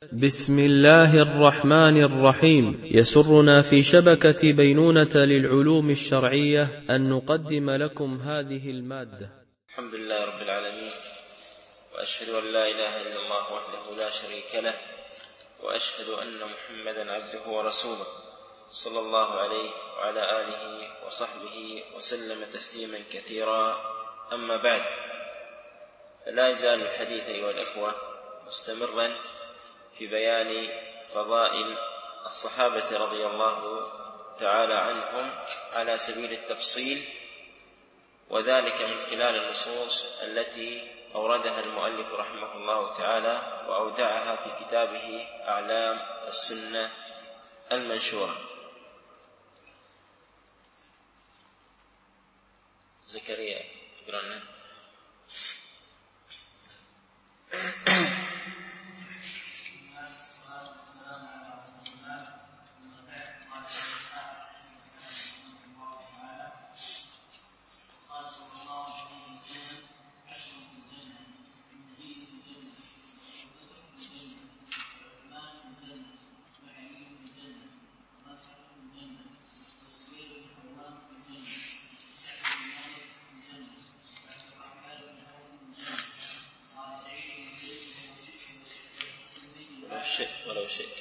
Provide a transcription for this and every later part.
بسم الله الرحمن الرحيم. يسرنا في شبكة بينونة للعلوم الشرعية أن نقدم لكم هذه المادة. الحمد لله رب العالمين، وأشهد أن لا إله إلا الله وحده لا شريك له، وأشهد أن محمدا عبده ورسوله صلى الله عليه وعلى آله وصحبه وسلم تسليما كثيرا. أما بعد، فلا يزال الحديث أيها الإخوة مستمرا في بيان فضائل الصحابة رضي الله تعالى عنهم على سبيل التفصيل، وذلك من خلال النصوص التي أوردها المؤلف رحمه الله تعالى وأودعها في كتابه أعلام السنة المنشورة. زكريا اقرأنا. ولو شئت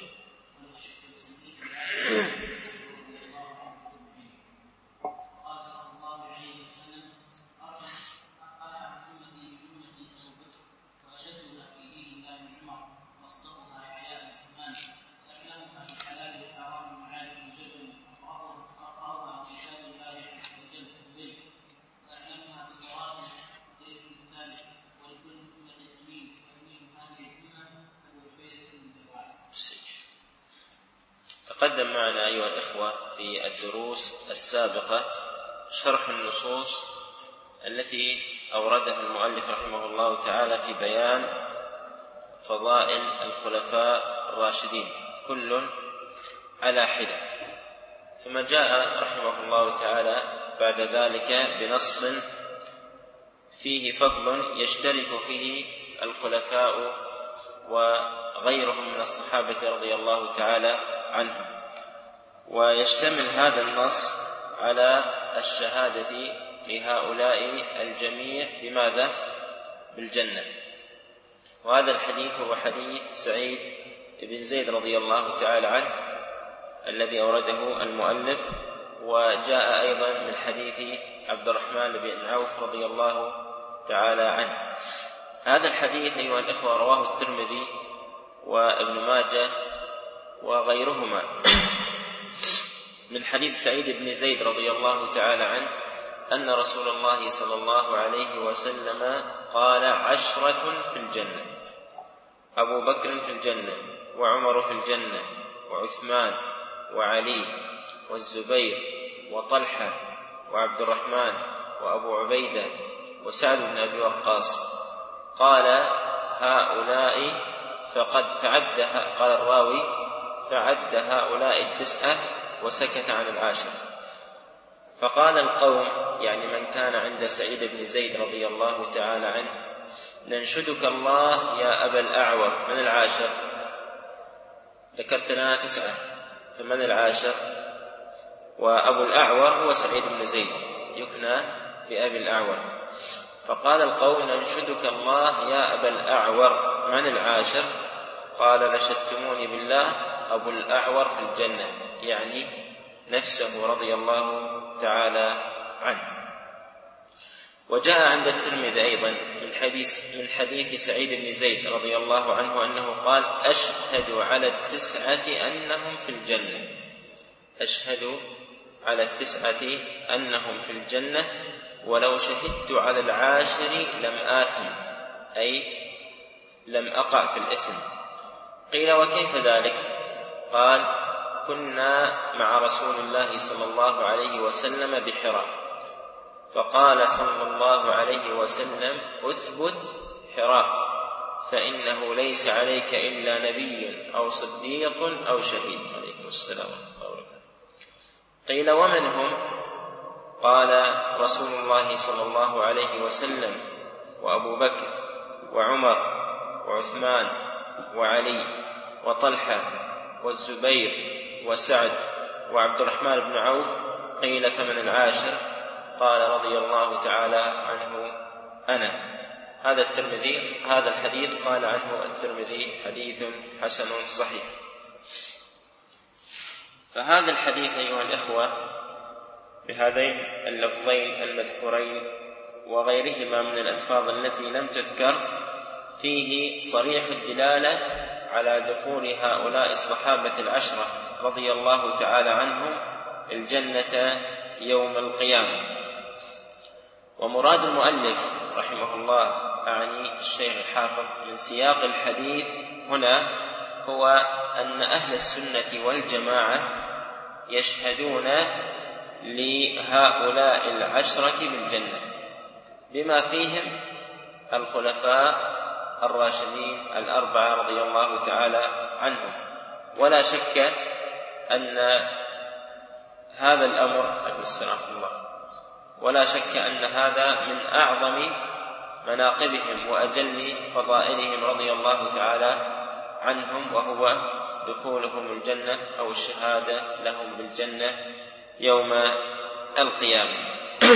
تقدم معنا أيها الإخوة في الدروس السابقة شرح النصوص التي أوردها المؤلف رحمه الله تعالى في بيان فضائل الخلفاء الراشدين كل على حدة، ثم جاء رحمه الله تعالى بعد ذلك بنص فيه فضل يشترك فيه الخلفاء وغيرهم من الصحابة رضي الله تعالى عنهم، ويشتمل هذا النص على الشهادة لهؤلاء الجميع بماذا؟ بالجنة. وهذا الحديث هو حديث سعيد بن زيد رضي الله تعالى عنه الذي أورده المؤلف، وجاء أيضا من حديث عبد الرحمن بن عوف رضي الله تعالى عنه. هذا الحديث أيها الإخوة رواه الترمذي وابن ماجه وغيرهما من حديث سعيد بن زيد رضي الله تعالى عنه أن رسول الله صلى الله عليه وسلم قال: 10 في الجنة، أبو بكر في الجنة، وعمر في الجنة، وعثمان، وعلي، والزبير، وطلحة، وعبد الرحمن، وأبو عبيدة، وسعد بن أبي وقاص. قال: هؤلاء فعدها، قال الراوي: فعد هؤلاء 9 وسكت عن 10. فقال القوم، يعني من كان عند سعيد بن زيد رضي الله تعالى عنه: ننشدك الله يا أبا الأعور، من 10؟ ذكرت لنا 9، فمن 10؟ وأبو الأعور هو سعيد بن زيد، يكنى بأبي الأعور. فقال القوم: ننشدك الله يا أبا الأعور، من 10؟ قال: نشدتموني بالله، أبو الأعور في الجنة، يعني نفسه رضي الله تعالى عنه. وجاء عند الترمذي أيضا من حديث سعيد بن زيد رضي الله عنه أنه قال: أشهد على 9 أنهم في الجنة، أشهد على 9 أنهم في الجنة، ولو شهدت على 10 لم آثم، أي لم أقع في الإثم. قيل: وكيف ذلك؟ قال: كنا مع رسول الله صلى الله عليه وسلم بحراء، فقال صلى الله عليه وسلم: أثبت حراء، فإنه ليس عليك إلا نبي أو صديق أو شهيد. عليكم السلام ورحمة الله وبركاته. قيل: ومن هم؟ قال رسول الله صلى الله عليه وسلم: وأبو بكر، وعمر، وعثمان، وعلي، وطلحة والزبير وسعد وعبد الرحمن بن عوف، قيل فمن العاشر؟ قال رضي الله تعالى عنه أنا. هذا الحديث قال عنه الترمذي حديث حسن صحيح. فهذا الحديث أيها الإخوة بهذين اللفظين المذكورين وغيرهما من الألفاظ التي لم تذكر فيه صريح الدلالة على دخول هؤلاء الصحابة العشرة رضي الله تعالى عنهم الجنة يوم القيامة. ومراد المؤلف رحمه الله أعني الشيخ الحافظ من سياق الحديث هنا هو أن أهل السنة والجماعة يشهدون لهؤلاء العشرة بالجنة بما فيهم الخلفاء الراشدين الأربعة رضي الله تعالى عنهم. ولا شك أن هذا الأمر ولا شك أن هذا من أعظم مناقبهم وأجل فضائلهم رضي الله تعالى عنهم، وهو دخولهم الجنة أو الشهادة لهم بالجنة يوم القيامة.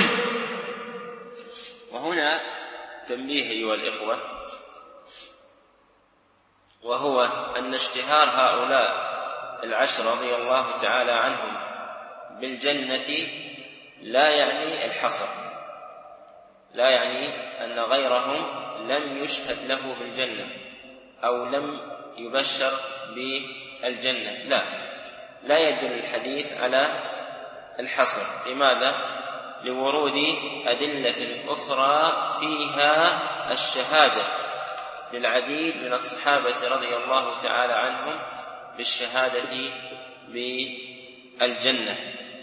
وهنا تنبيه أيها الإخوة، وهو أن اشتهار هؤلاء العشر رضي الله تعالى عنهم بالجنة لا يعني الحصر، لا يعني أن غيرهم لم يشهد له بالجنة أو لم يبشر بالجنة، لا يدل الحديث على الحصر. لماذا؟ لورود أدلة أخرى فيها الشهادة للعديد من الصحابة رضي الله تعالى عنهم بالشهادة بالجنة.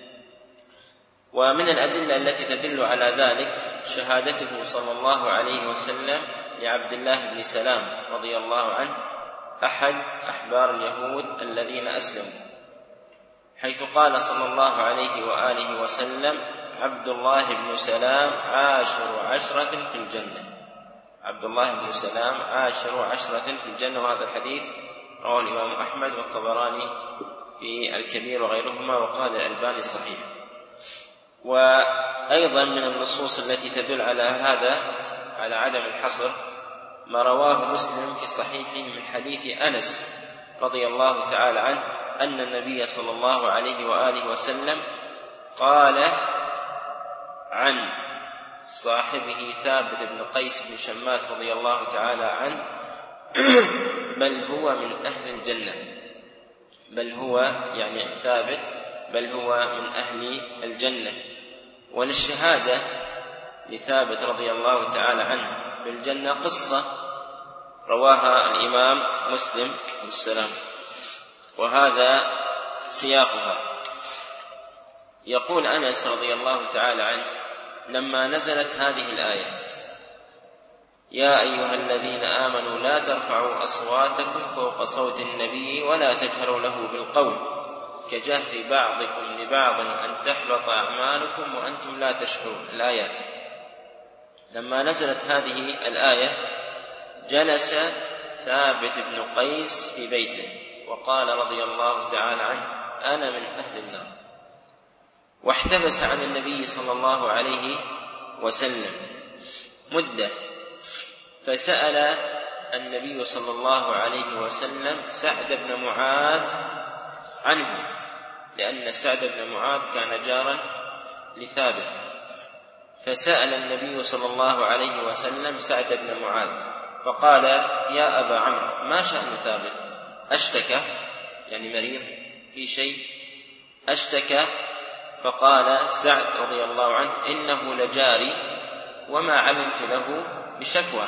ومن الأدلة التي تدل على ذلك شهادته صلى الله عليه وسلم لعبد الله بن سلام رضي الله عنه أحد أحبار اليهود الذين أسلموا، حيث قال صلى الله عليه وآله وسلم: عبد الله بن سلام عاشر عشرة في الجنة. عبد الله بن سلام عاشر عشرة في الجنة. وهذا الحديث رواه الإمام أحمد والطبراني في الكبير وغيرهما، وقال الألباني صحيح. وأيضا من النصوص التي تدل على هذا، على عدم الحصر، ما رواه مسلم في صحيحه من حديث أنس رضي الله تعالى عنه أن النبي صلى الله عليه وآله وسلم قال عن صاحبه ثابت بن قيس بن شماس رضي الله تعالى عنه: بل هو من أهل الجنة. بل هو يعني ثابت، بل هو من أهل الجنة. وللشهادة لثابت رضي الله تعالى عنه بالجنة قصة رواها الإمام مسلم والسلام، وهذا سياقها. يقول أنس رضي الله تعالى عنه: لما نزلت هذه الآية: يا أيها الذين آمنوا لا ترفعوا أصواتكم فوق صوت النبي ولا تجهروا له بالقول كجهر بعضكم لبعض أن تحبط أعمالكم وأنتم لا تشعرون. الآيات. لما نزلت هذه الآية جلس ثابت بن قيس في بيته وقال رضي الله تعالى عنه: أنا من أهل النار. واحتبس عن النبي صلى الله عليه وسلم مدة، فسأل النبي صلى الله عليه وسلم سعد بن معاذ عنه، لأن سعد بن معاذ كان جارا لثابت. فسأل النبي صلى الله عليه وسلم سعد بن معاذ فقال: يا أبا عمرو، ما شأن ثابت؟ أشتكى؟ يعني مريض في شيء؟ أشتكى؟ فقال سعد رضي الله عنه: إنه لجاري وما علمت له بشكوى.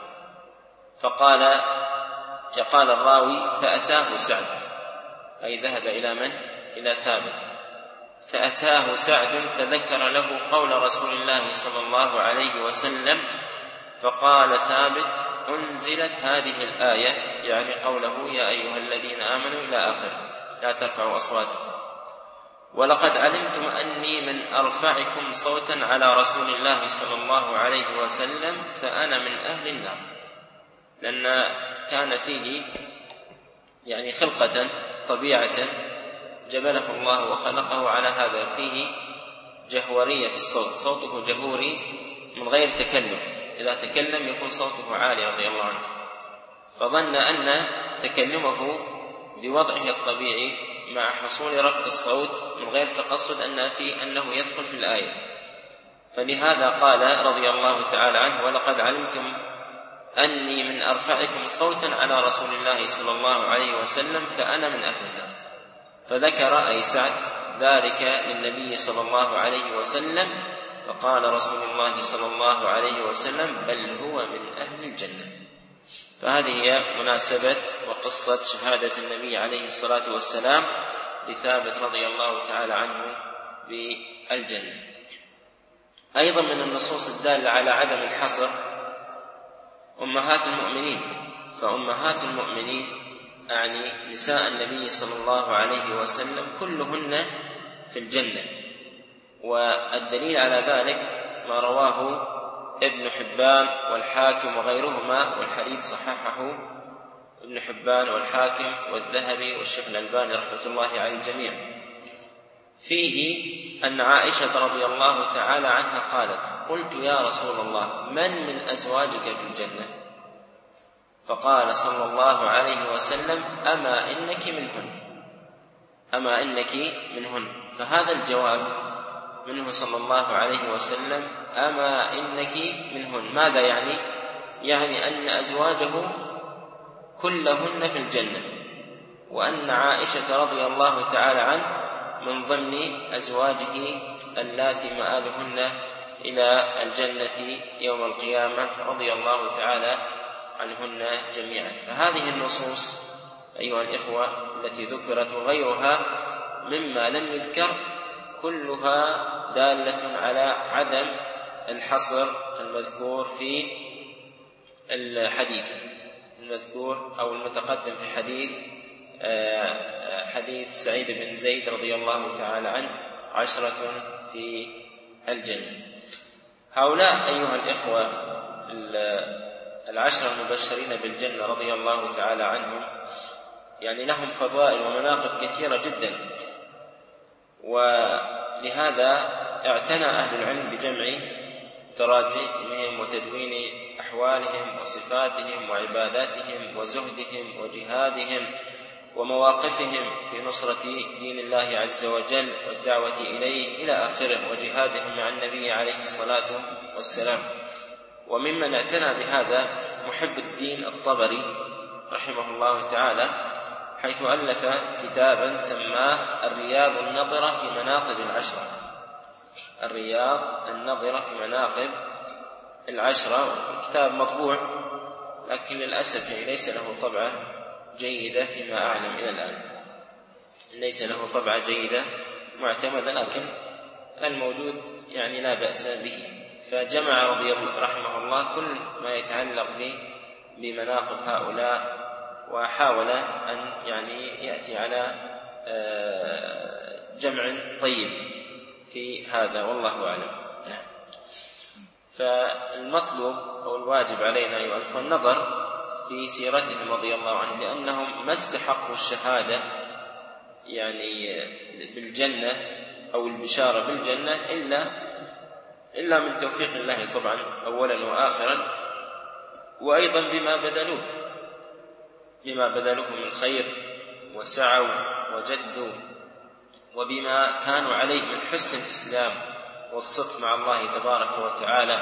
قال الراوي: فأتاه سعد، أي ذهب إلى من؟ إلى ثابت. فأتاه سعد فذكر له قول رسول الله صلى الله عليه وسلم، فقال ثابت: أنزلت هذه الآية، يعني قوله: يا أيها الذين آمنوا إلى آخره، لا ترفعوا أصواتكم. ولقد علمتم أني من أرفعكم صوتا على رسول الله صلى الله عليه وسلم فأنا من أهل النار. لأن كان فيه يعني خلقة طبيعة جبله الله وخلقه على هذا، فيه جهورية في الصوت، صوته جهوري من غير تكلف، إذا تكلم يكون صوته عالي رضي الله عنه، فظن أن تكلمه بوضعه الطبيعي مع حصول رفع الصوت من غير تقصد أنه يدخل في الآية، فلهذا قال رضي الله تعالى عنه: ولقد علمتم أني من أرفعكم صوتا على رسول الله صلى الله عليه وسلم فأنا من أهل النار. فذكر أي سعد ذلك للنبي صلى الله عليه وسلم، فقال رسول الله صلى الله عليه وسلم: بل هو من أهل الجنة. فهذه هي مناسبة وقصة شهادة النبي عليه الصلاة والسلام لثابت رضي الله تعالى عنه بالجنة. أيضا من النصوص الدالة على عدم الحصر أمهات المؤمنين، فأمهات المؤمنين أعني نساء النبي صلى الله عليه وسلم كلهن في الجنة، والدليل على ذلك ما رواه ابن حبان والحاكم وغيرهما، والحديث صححه ابن حبان والحاكم والذهبي والشيخ الألباني رحمة الله على الجميع، فيه أن عائشة رضي الله تعالى عنها قالت: قلت يا رسول الله من أزواجك في الجنة؟ فقال صلى الله عليه وسلم: أما إنك منهن. فهذا الجواب منه صلى الله عليه وسلم: أما إنك منهن، ماذا يعني؟ يعني أن أزواجه كلهن في الجنة، وأن عائشة رضي الله تعالى عنه من ضمن أزواجه اللاتي مآلهن إلى الجنة يوم القيامة رضي الله تعالى عنهن جميعا. فهذه النصوص أيها الإخوة التي ذكرت وغيرها مما لم يذكر كلها دالة على عدم الحصر المذكور في الحديث المذكور أو المتقدم في حديث سعيد بن زيد رضي الله تعالى عنه: 10 في الجنة. هؤلاء أيها الإخوة 10 المبشرين بالجنة رضي الله تعالى عنهم يعني لهم فضائل ومناقب كثيرة جدا، ولهذا اعتنى أهل العلم بجمع تراجمهم وتدوين أحوالهم وصفاتهم وعباداتهم وزهدهم وجهادهم ومواقفهم في نصرة دين الله عز وجل والدعوة إليه إلى آخره، وجهادهم مع النبي عليه الصلاة والسلام. وممن اعتنى بهذا محب الدين الطبري رحمه الله تعالى، حيث ألف كتابا سماه الرياض النظرة في مناقب 10. الرياض النظرة في مناقب 10، كتاب مطبوع لكن للأسف ليس له طبعة جيدة فيما أعلم إلى الآن، ليس له طبعة جيدة معتمدة، لكن الموجود يعني لا بأس به. فجمع رحمه الله كل ما يتعلق بمناقب هؤلاء، وحاول أن يعني يأتي على جمع طيب في هذا، والله أعلم. فالمطلوب أو الواجب علينا أيها الأخوة النظر في سيرتهم رضي الله عنهم، لأنهم ما استحقوا الشهادة يعني بالجنة أو البشارة بالجنة إلا من توفيق الله طبعا أولا وآخرا، وأيضا بما بذلوه من خير وسعوا وجدوا، وبما كانوا عليه من حسن الإسلام والصدق مع الله تبارك وتعالى،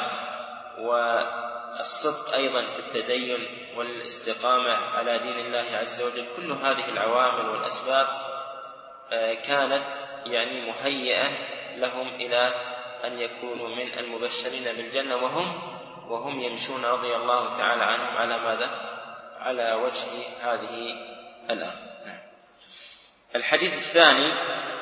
والصدق أيضا في التدين والاستقامة على دين الله عز وجل. كل هذه العوامل والأسباب كانت يعني مهيئة لهم إلى أن يكونوا من المبشرين بالجنة، وهم يمشون رضي الله تعالى عنهم على ماذا؟ على وجه هذه الأرض. الحديث الثاني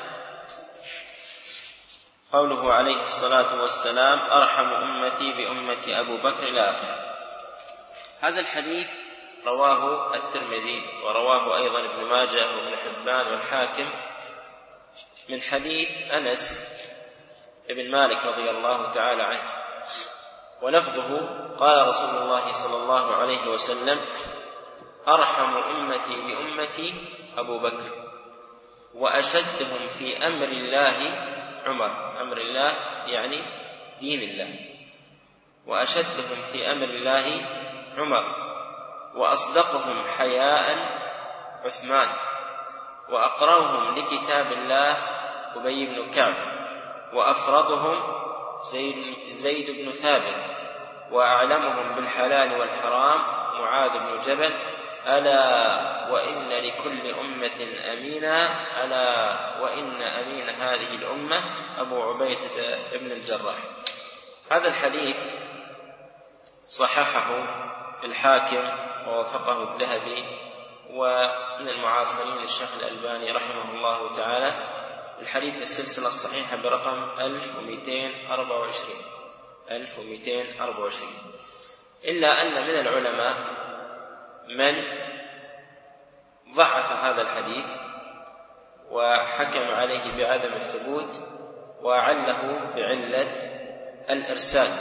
قوله عليه الصلاة والسلام: أرحم أمتي بأمة أبو بكر إلى آخره. هذا الحديث رواه الترمذي ورواه أيضا ابن ماجه وابن حبان والحاكم من حديث أنس ابن مالك رضي الله تعالى عنه، ولفظه: قال رسول الله صلى الله عليه وسلم: أرحم أمتي بأمتي أبو بكر، وأشدهم في أمر الله عمر. أمر الله يعني دين الله. وأشدهم في أمر الله عمر، وأصدقهم حياء عثمان، وأقرأهم لكتاب الله أبي بن كعب، وأفرضهم زيد بن ثابت، وأعلمهم بالحلال والحرام معاذ بن جبل. ألا وإن لكل أمة أمينا، ألا وإن أمين هذه الأمة أبو عبيدة بن الجراح. هذا الحديث صححه الحاكم ووافقه الذهبي، ومن المعاصرين الشيخ الألباني رحمه الله تعالى. الحديث في السلسلة الصحيحة برقم 1224. إلا أن من العلماء من ضعف هذا الحديث وحكم عليه بعدم الثبوت، وعله بعلة الإرسال.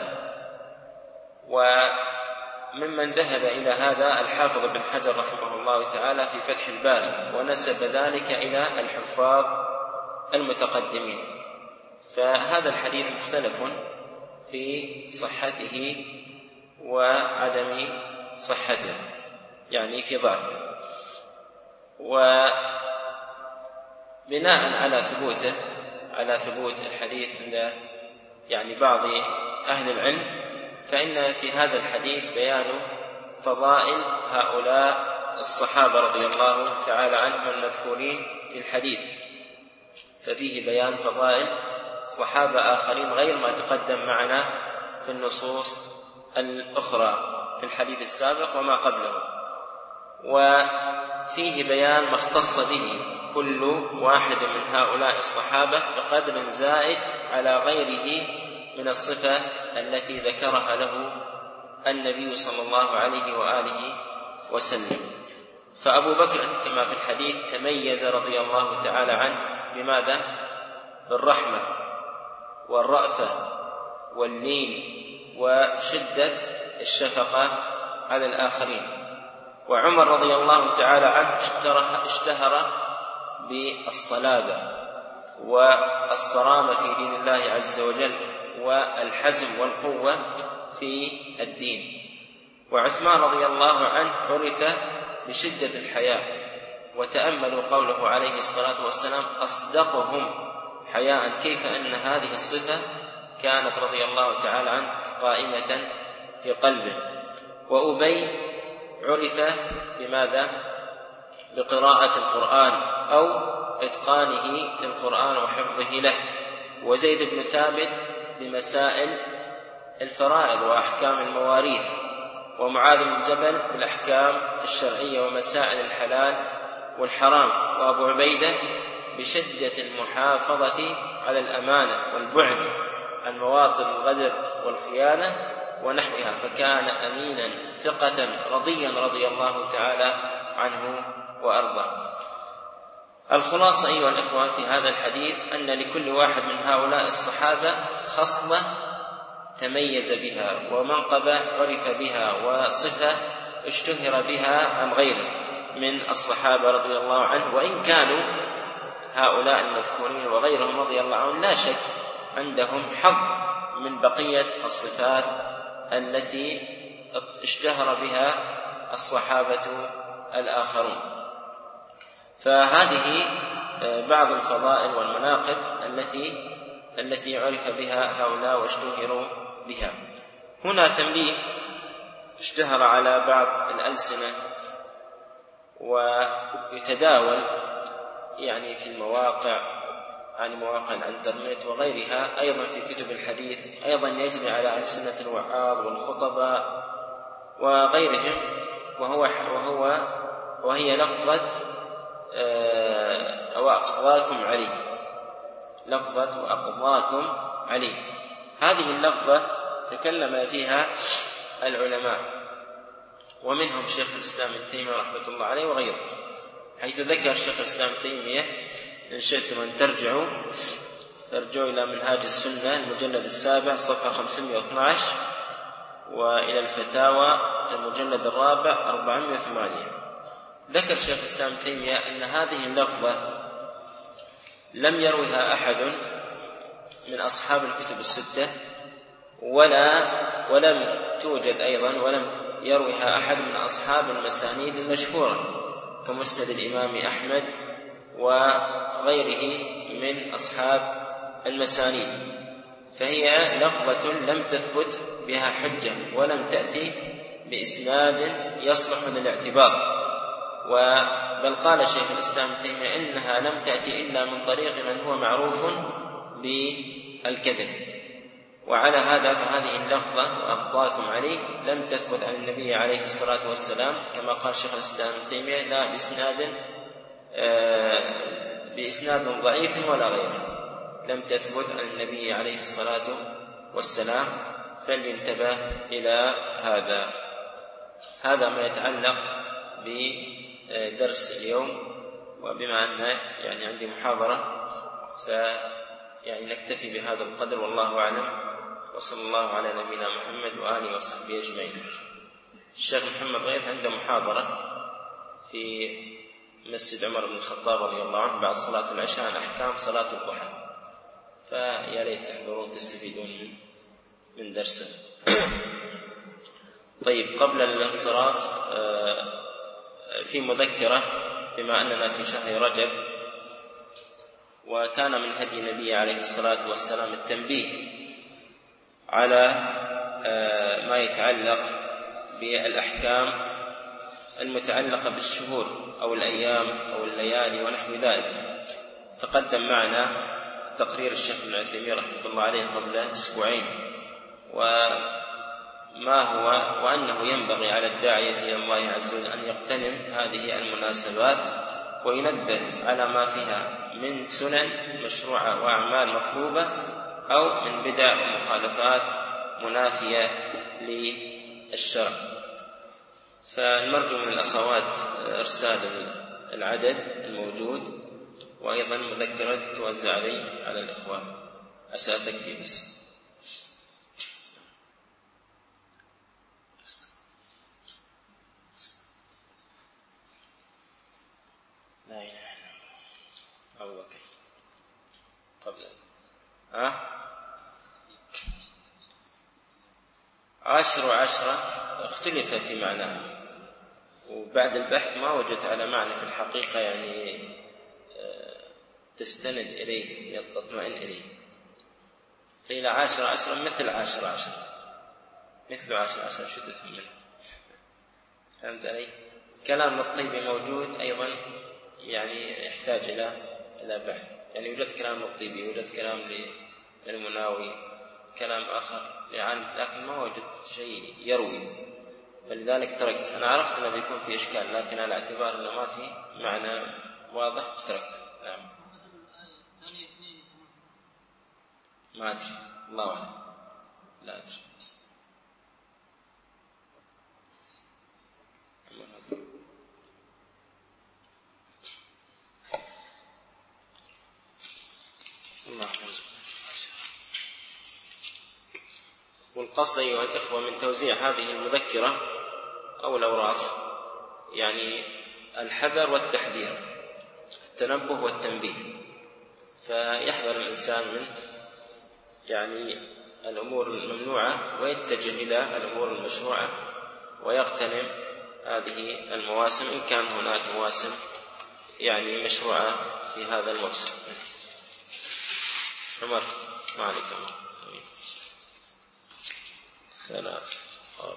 وممن ذهب إلى هذا الحافظ بن حجر رحمه الله تعالى في فتح الباري، ونسب ذلك إلى الحفاظ المتقدمين. فهذا الحديث مختلف في صحته وعدم صحته، يعني في ضعفه. وبناء على ثبوت الحديث عند يعني بعض أهل العلم، فإن في هذا الحديث بيان فضائل هؤلاء الصحابة رضي الله تعالى عنهم المذكورين في الحديث. ففيه بيان فضائل صحابة آخرين غير ما تقدم معنا في النصوص الأخرى في الحديث السابق وما قبله. وفيه بيان ما اختص به كل واحد من هؤلاء الصحابة بقدر زائد على غيره من الصفة التي ذكرها له النبي صلى الله عليه وآله وسلم. فأبو بكر كما في الحديث تميز رضي الله تعالى عنه بماذا؟ بالرحمة والرأفة واللين وشدة الشفقة على الآخرين. وعمر رضي الله تعالى عنه اشتهر بالصلابة والصرامة في دين الله عز وجل، والحزم والقوة في الدين. وعثمان رضي الله عنه عرف بشدة الحياء. وتأملوا قوله عليه الصلاة والسلام أصدقهم حياء، كيف أن هذه الصفة كانت رضي الله تعالى عنه قائمة في قلبه. وأبي عرف بماذا؟ بقراءة القرآن أو إتقانه للقرآن وحفظه له. وزيد بن ثابت بمسائل الفرائض وأحكام المواريث. ومعاذ بن جبل بالأحكام الشرعية ومسائل الحلال والحرام. وأبو عبيدة بشدة المحافظة على الأمانة والبعد عن مواطن الغدر والخيانة ونحوها، فكان أمينا ثقة رضيا رضي الله تعالى عنه وأرضاه. الخلاصة أيها الإخوة في هذا الحديث أن لكل واحد من هؤلاء الصحابة خصلة تميز بها، ومنقبة عرف بها، وصفة اشتهر بها عن غيره من الصحابة رضي الله عنه. وإن كانوا هؤلاء المذكورين وغيرهم رضي الله عنهم لا شك عندهم حظ من بقية الصفات التي اشتهر بها الصحابة الآخرون. فهذه بعض الفضائل والمناقب التي عرف بها هؤلاء واشتهروا بها. هنا تنبيه اشتهر على بعض الألسنة ويتداول يعني في المواقع، عن مواقع الانترنت وغيرها، أيضا في كتب الحديث، أيضا يجري على ألسنة الوعاظ والخطباء وغيرهم، وهي لفظة وأقضاكم عليه. لفظة وأقضاكم عليه، هذه اللفظة تكلم فيها العلماء، ومنهم شيخ الإسلام ابن تيمية رحمة الله عليه وغيره، حيث ذكر شيخ الإسلام ابن تيمية إن شئتم أن ترجعوا إلى منهاج السنة المجلد 7 صفحة 512، وإلى الفتاوى المجلد 4 408. ذكر شيخ الإسلام ابن تيمية أن هذه اللفظة لم يروها أحد من أصحاب الكتب الستة ولم توجد أيضا ولم يروها أحد من أصحاب المسانيد المشهورة كمسند الإمام أحمد وغيره من أصحاب المسانيد، فهي لفظة لم تثبت بها حجة ولم تأتي بإسناد يصلح للاعتبار. بل قال شيخ الإسلام ابن تيمية إنها لم تأتي إلا من طريق من هو معروف بالكذب. وعلى هذا فهذه اللفظة وأبطاكم عليه لم تثبت عن النبي عليه الصلاة والسلام كما قال شيخ الإسلام ابن تيمية لا بإسناد ضعيف ولا غيره، لم تثبت عن النبي عليه الصلاة والسلام، فلينتبه إلى هذا ما يتعلق بدرس اليوم. وبما أن يعني عندي محاضرة نكتفي بهذا القدر والله أعلم، وصلى الله على نبينا محمد وآله وصحبه أجمعين. الشيخ محمد غيث عنده محاضرة في مسجد عمر بن الخطاب رضي الله عنه بعد صلاة العشاء عن أحكام صلاة الضحى، فيا ريت تحضرون تستفيدون من درسه. طيب، قبل الانصراف في مذكرة، بما أننا في شهر رجب وكان من هدي النبي عليه الصلاة والسلام التنبيه على ما يتعلق بالأحكام المتعلقة بالشهور أو الأيام أو الليالي ونحو ذلك. تقدم معنا تقرير الشيخ ابن عثيمين رحمة الله عليه قبل أسبوعين، وما هو وأنه ينبغي على الداعية إلى الله عز وجل أن يغتنم هذه المناسبات وينبه على ما فيها من سنن مشروعة وأعمال مطلوبة أو من بدع ومخالفات منافية للشرع. فالمرجو من الأخوات إرسال العدد الموجود، وأيضا مذكرة توزع على الإخوان، عسى تكفي بس. لا إله إلا الله. أبو بكر قبل 10 اختلف في معناها، وبعد البحث ما وجدت على معنى في الحقيقة تستند إليه تطمئن إليه. قيل 10 مثل 10 مثل 10 شو تفهم منه؟ فهمت علي؟ كلام الطيبي موجود أيضا، يحتاج إلى بحث. يوجد كلام الطيبي، يوجد كلام للمناوي، كلام آخر لكن ما وجد شيء يروي، فلذلك تركت. أنا عرفت أنه بيكون في إشكال، لكن على اعتبار أنه ما في معنى واضح تركته. نعم، ما أدري، الله أعلم، لا أدري. والقصد أيها الإخوة من توزيع هذه المذكرة أو الأوراق الحذر والتحذير، التنبه والتنبيه، فيحذر الإنسان من الأمور الممنوعة ويتجه إلى الأمور المشروعة ويغتنم هذه المواسم إن كان هناك مواسم مشروعة في هذا الموسم. عمر ما عليك عمر. 3 4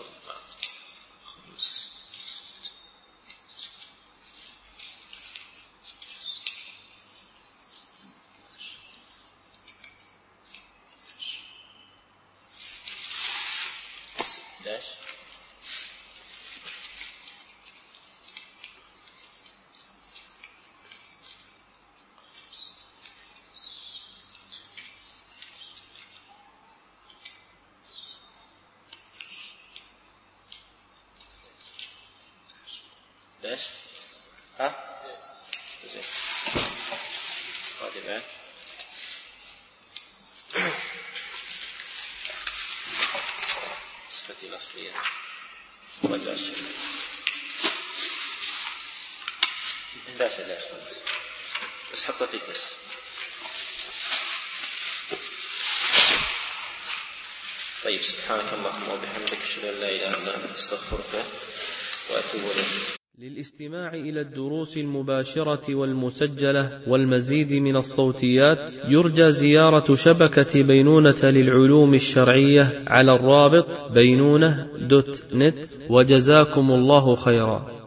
5 16 ليش؟ زين. هذه الآن صفتي الأصلية وزع الشيء. لا بس حطه في كيس. طيب سبحانك اللهم وبحمدك أشهد أن لا إله إلا أنت أستغفرك وأتوب إليك. للاستماع إلى الدروس المباشرة والمسجلة والمزيد من الصوتيات يرجى زيارة شبكة بينونة للعلوم الشرعية على الرابط بينونة.net. وجزاكم الله خيرا.